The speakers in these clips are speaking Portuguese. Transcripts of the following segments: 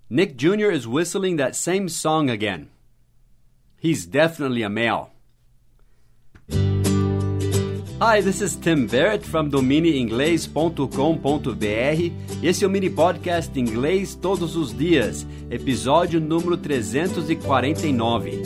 Nick Jr. is whistling that same song again. He's definitely a male. Hi, this is Tim Barrett from domineinglês.com.br e esse é o mini podcast Inglês Todos os Dias, episódio número 349.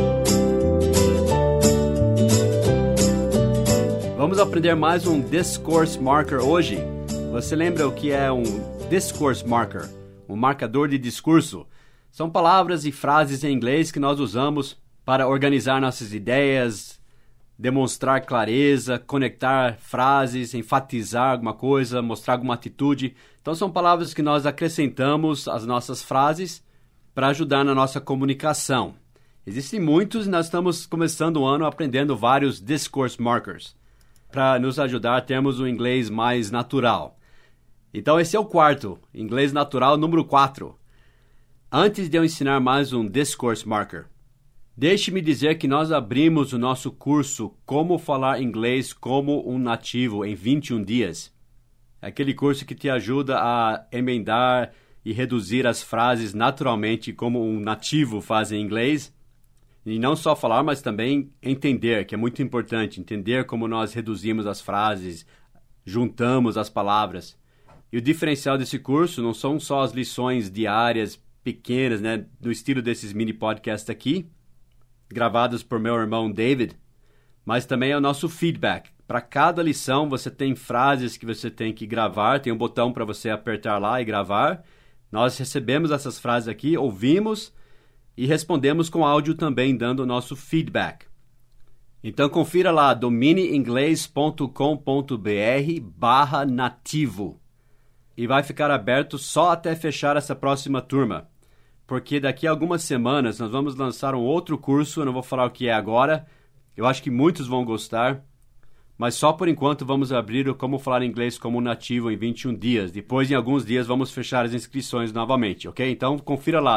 Vamos aprender mais um Discourse Marker hoje. Você lembra o que é um Discourse Marker? Um marcador de discurso. São palavras e frases em inglês que nós usamos para organizar nossas ideias, demonstrar clareza, conectar frases, enfatizar alguma coisa, mostrar alguma atitude. Então são palavras que nós acrescentamos às nossas frases para ajudar na nossa comunicação. Existem muitos e nós estamos começando o ano aprendendo vários discourse markers para nos ajudar a termos um inglês mais natural. Então esse é o quarto, inglês natural número 4. Antes de eu ensinar mais um discourse marker, deixe-me dizer que nós abrimos o nosso curso Como Falar Inglês como um Nativo em 21 dias. Aquele curso que te ajuda a emendar e reduzir as frases naturalmente como um nativo faz em inglês. E não só falar, mas também entender, que é muito importante. Entender como nós reduzimos as frases, juntamos as palavras. E o diferencial desse curso não são só as lições diárias pequenas, né, no estilo desses mini podcasts aqui, gravados por meu irmão David, mas também é o nosso feedback. Para cada lição você tem frases que você tem que gravar, tem um botão para você apertar lá e gravar. Nós recebemos essas frases aqui, ouvimos e respondemos com áudio também, dando o nosso feedback. Então confira lá, domineinglês.com.br/nativo. E vai ficar aberto só até fechar essa próxima turma. Porque daqui a algumas semanas nós vamos lançar um outro curso, eu não vou falar o que é agora, eu acho que muitos vão gostar, mas só por enquanto vamos abrir o Como Falar Inglês como um Nativo em 21 dias. Depois, em alguns dias, vamos fechar as inscrições novamente, ok? Então, confira lá,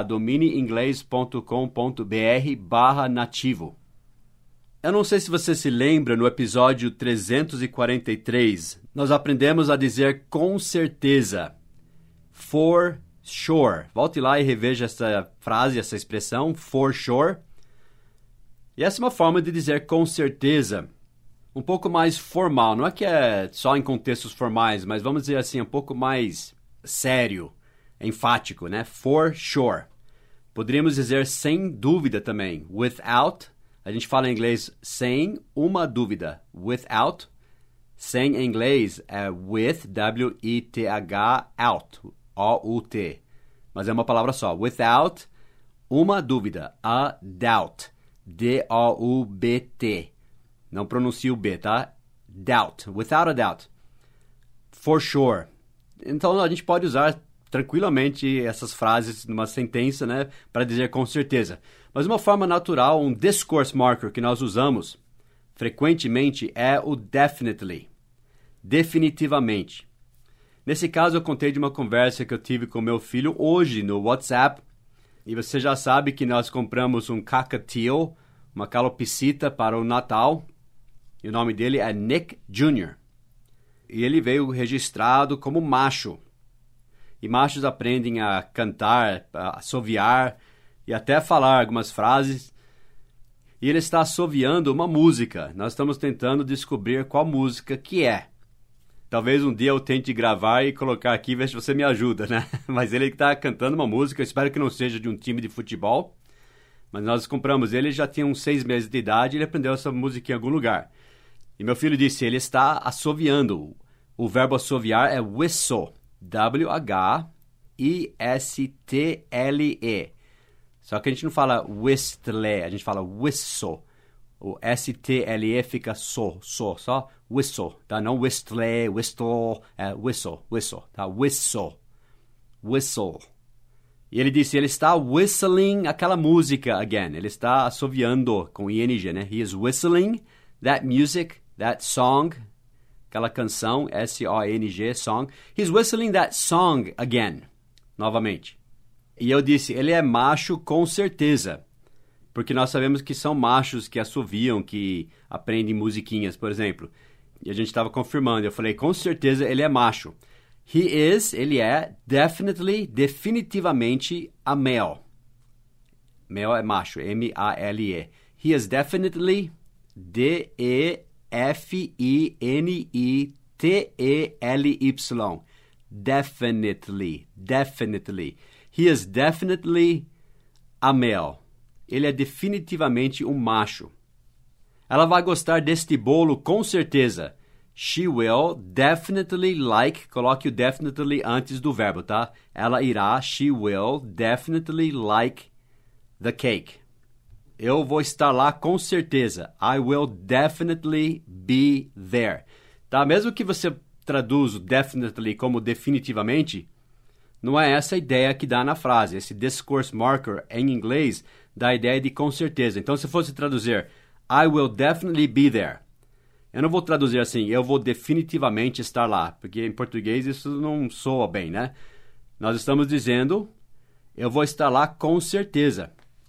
domineinglês.com.br/nativo. Eu não sei se você se lembra, no episódio 343, nós aprendemos a dizer com certeza, for sure. Volte lá e reveja essa frase, essa expressão, for sure. E essa é uma forma de dizer com certeza, um pouco mais formal. Não é que é só em contextos formais, mas vamos dizer assim, um pouco mais sério, enfático, né? For sure. Poderíamos dizer sem dúvida também, without. A gente fala em inglês sem uma dúvida, without. Sem em inglês é with, W-I-T-H, out. O-U-T. Mas é uma palavra só. Without uma dúvida. A doubt. D-O-U-B-T. Não pronuncio o B, tá? Doubt. Without a doubt. For sure. Então a gente pode usar tranquilamente essas frases numa sentença, né? Para dizer com certeza. Mas uma forma natural, um discourse marker que nós usamos frequentemente é o definitely. Definitivamente. Nesse caso, eu contei de uma conversa que eu tive com meu filho hoje no WhatsApp. E você já sabe que nós compramos um cockatiel, uma calopsita para o Natal. E o nome dele é Nick Jr. E ele veio registrado como macho. E machos aprendem a cantar, a assoviar e até falar algumas frases. E ele está assoviando uma música. Nós estamos tentando descobrir qual música que é. Talvez um dia eu tente gravar e colocar aqui e ver se você me ajuda, né? Mas ele está cantando uma música, eu espero que não seja de um time de futebol. Mas nós compramos ele já tinha uns 6 meses de idade e ele aprendeu essa música em algum lugar. E meu filho disse, ele está assoviando. O verbo assoviar é whistle. W-H-I-S-T-L-E. Só que a gente não fala whistle, a gente fala whistle. O S-T-L-E fica só whistle, tá? Não whistle, é whistle, tá? Whistle. E ele disse, ele está whistling aquela música again. Ele está assoviando com ing, né? He is whistling that music, that song, aquela canção, S-O-N-G, song. He's whistling that song again, novamente. E eu disse, ele é macho com certeza. Porque nós sabemos que são machos que assoviam, que aprendem musiquinhas, por exemplo. E a gente estava confirmando. Eu falei, com certeza ele é macho. Ele é, definitely, definitivamente, a male. Male é macho, M-A-L-E. He is definitely, D-E-F-I-N-I-T-E-L-Y. Definitely. He is definitely a male. Ele é definitivamente um macho. Ela vai gostar deste bolo com certeza. She will definitely like, coloque o definitely antes do verbo, tá? Ela irá, she will definitely like the cake. Eu vou estar lá com certeza. I will definitely be there. Tá? Mesmo que você traduza o definitely como definitivamente, não é essa a ideia que dá na frase. Esse discourse marker em inglês dá a ideia de com certeza. Então, se fosse traduzir I will definitely be there, eu não vou traduzir assim, eu vou definitivamente estar lá, porque em português isso não soa bem, né? Nós estamos dizendo, eu vou estar lá com certeza.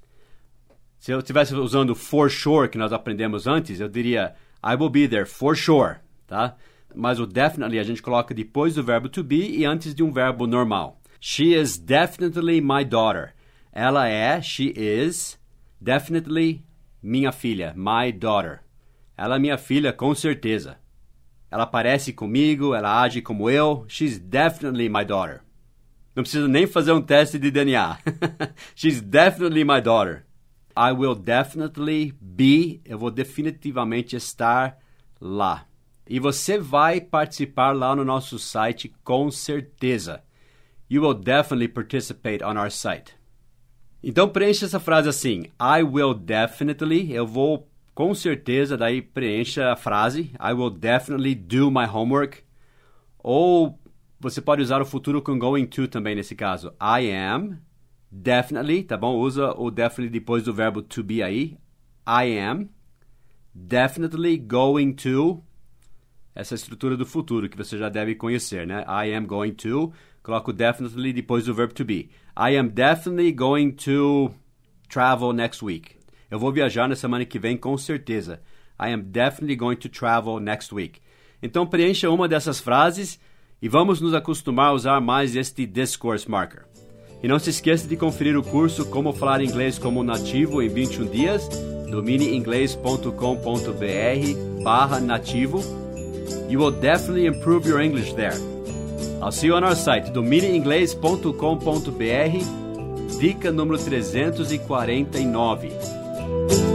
Se eu estivesse usando for sure, que nós aprendemos antes, eu diria I will be there for sure, tá? Mas o definitely a gente coloca depois do verbo to be e antes de um verbo normal. She is definitely my daughter. Ela é, she is, definitely minha filha, my daughter. Ela é minha filha, com certeza. Ela parece comigo, ela age como eu. She's definitely my daughter. Não precisa nem fazer um teste de DNA. She's definitely my daughter. I will definitely be, eu vou definitivamente estar lá. E você vai participar lá no nosso site, com certeza. You will definitely participate on our site. Então preencha essa frase assim. I will definitely, eu vou com certeza, daí preencha a frase. I will definitely do my homework. Ou você pode usar o futuro com going to também nesse caso. I am definitely, tá bom? Usa o definitely depois do verbo to be aí. I am definitely going to, essa estrutura do futuro que você já deve conhecer, né? I am going to, coloco definitely depois do verbo to be. I am definitely going to travel next week. Eu vou viajar na semana que vem com certeza. I am definitely going to travel next week. Então preencha uma dessas frases e vamos nos acostumar a usar mais este discourse marker. E não se esqueça de conferir o curso Como Falar Inglês como Nativo em 21 dias, domineinglês.com.br/nativo. You will definitely improve your English there. I'll see you on our site, domineinglês.com.br, dica número 349.